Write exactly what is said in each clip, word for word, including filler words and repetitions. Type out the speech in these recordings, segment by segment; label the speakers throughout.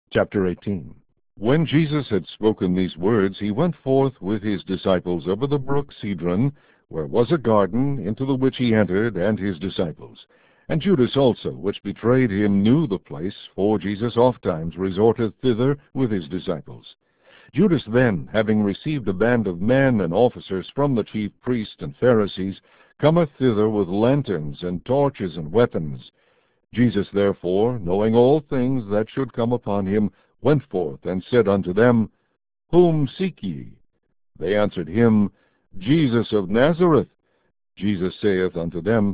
Speaker 1: Chapter eighteen. When Jesus had spoken these words, he went forth with his disciples over the brook Cedron, where was a garden, into the which he entered, and his disciples. And Judas also, which betrayed him, knew the place, for Jesus ofttimes resorteth thither with his disciples. Judas then, having received a band of men and officers from the chief priests and Pharisees, cometh thither with lanterns and torches and weapons. Jesus therefore, knowing all things that should come upon him, went forth, and said unto them, Whom seek ye? They answered him, Jesus of Nazareth. Jesus saith unto them,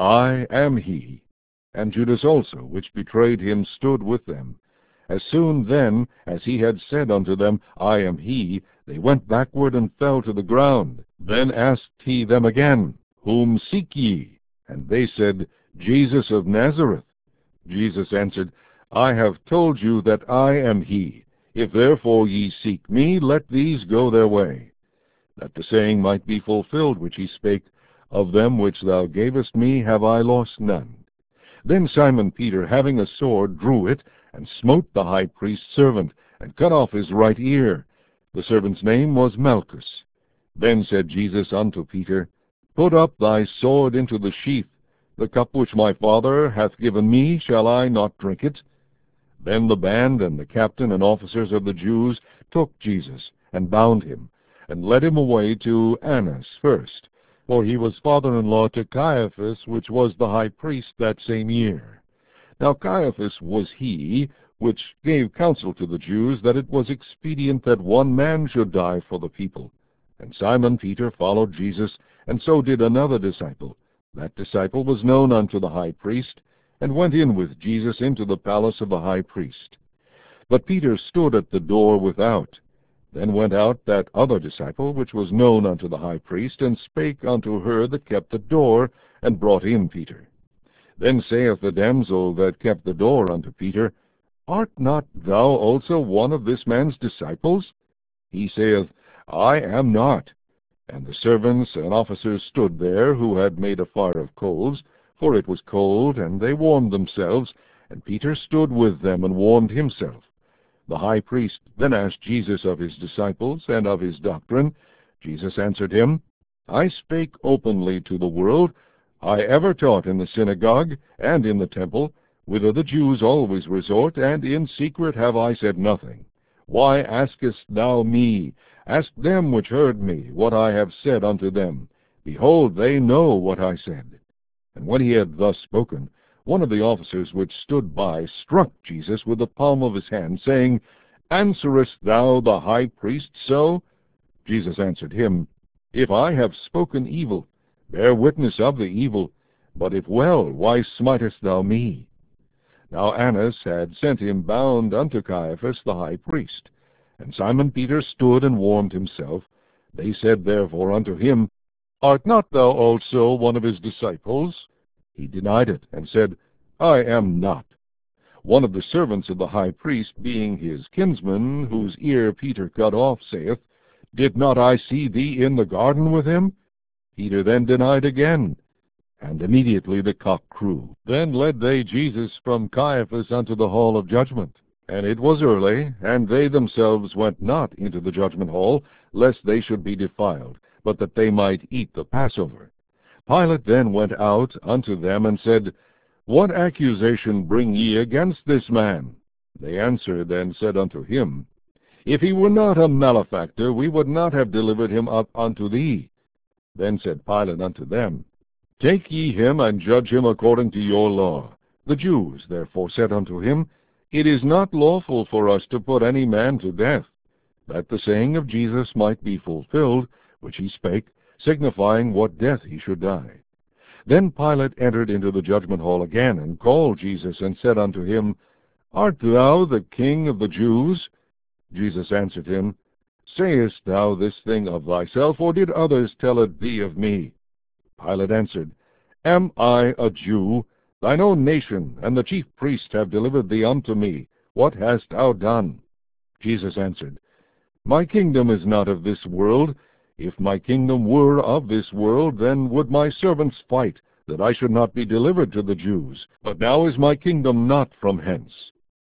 Speaker 1: I am he. And Judas also, which betrayed him, stood with them. As soon then as he had said unto them, I am he, they went backward and fell to the ground. Then asked he them again, Whom seek ye? And they said, Jesus of Nazareth. Jesus answered, I have told you that I am he. If therefore ye seek me, let these go their way. That the saying might be fulfilled which he spake, Of them which thou gavest me have I lost none. Then Simon Peter, having a sword, drew it, and smote the high priest's servant, and cut off his right ear. The servant's name was Malchus. Then said Jesus unto Peter, Put up thy sword into the sheath. The cup which my Father hath given me, shall I not drink it? Then the band and the captain and officers of the Jews took Jesus, and bound him, and led him away to Annas first, for he was father-in-law to Caiaphas, which was the high priest that same year. Now Caiaphas was he which gave counsel to the Jews that it was expedient that one man should die for the people. And Simon Peter followed Jesus, and so did another disciple. That disciple was known unto the high priest, and went in with Jesus into the palace of the high priest. But Peter stood at the door without. Then went out that other disciple, which was known unto the high priest, and spake unto her that kept the door, and brought in Peter. Then saith the damsel that kept the door unto Peter, Art not thou also one of this man's disciples? He saith, I am not. And the servants and officers stood there, who had made a fire of coals, for it was cold, and they warmed themselves, and Peter stood with them, and warmed himself. The high priest then asked Jesus of his disciples, and of his doctrine. Jesus answered him, I spake openly to the world. I ever taught in the synagogue, and in the temple, whither the Jews always resort, and in secret have I said nothing. Why askest thou me? Ask them which heard me, what I have said unto them. Behold, they know what I said. And when he had thus spoken, one of the officers which stood by struck Jesus with the palm of his hand, saying, Answerest thou the high priest so? Jesus answered him, If I have spoken evil, bear witness of the evil, but if well, why smitest thou me? Now Annas had sent him bound unto Caiaphas the high priest. And Simon Peter stood and warmed himself. They said therefore unto him, Art not thou also one of his disciples? He denied it, and said, I am not. One of the servants of the high priest, being his kinsman, whose ear Peter cut off, saith, Did not I see thee in the garden with him? Peter then denied again. And immediately the cock crew. Then led they Jesus from Caiaphas unto the hall of judgment. And it was early, and they themselves went not into the judgment hall, lest they should be defiled, but that they might eat the Passover. Pilate then went out unto them, and said, What accusation bring ye against this man? They answered and said unto him, If he were not a malefactor, we would not have delivered him up unto thee. Then said Pilate unto them, Take ye him, and judge him according to your law. The Jews therefore said unto him, It is not lawful for us to put any man to death, that the saying of Jesus might be fulfilled, which he spake, signifying what death he should die. Then Pilate entered into the judgment hall again, and called Jesus, and said unto him, Art thou the King of the Jews? Jesus answered him, Sayest thou this thing of thyself, or did others tell it thee of me? Pilate answered, Am I a Jew? Thine own nation and the chief priests have delivered thee unto me. What hast thou done? Jesus answered, My kingdom is not of this world. If my kingdom were of this world, then would my servants fight, that I should not be delivered to the Jews. But now is my kingdom not from hence.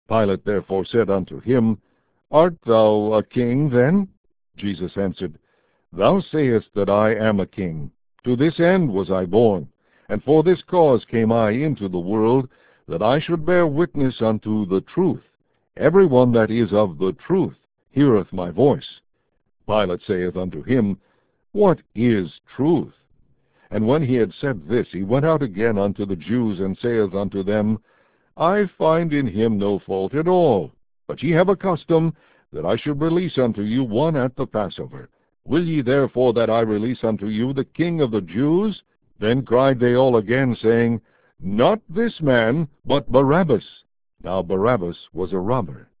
Speaker 1: Pilate therefore said unto him, Art thou a king then? Jesus answered, Thou sayest that I am a king. To this end was I born, and for this cause came I into the world, that I should bear witness unto the truth. Every one that is of the truth heareth my voice. Pilate saith unto him, What is truth? And when he had said this, he went out again unto the Jews, and saith unto them, I find in him no fault at all. But ye have a custom, that I should release unto you one at the Passover. Will ye therefore that I release unto you the King of the Jews? Then cried they all again, saying, Not this man, but Barabbas. Now Barabbas was a robber.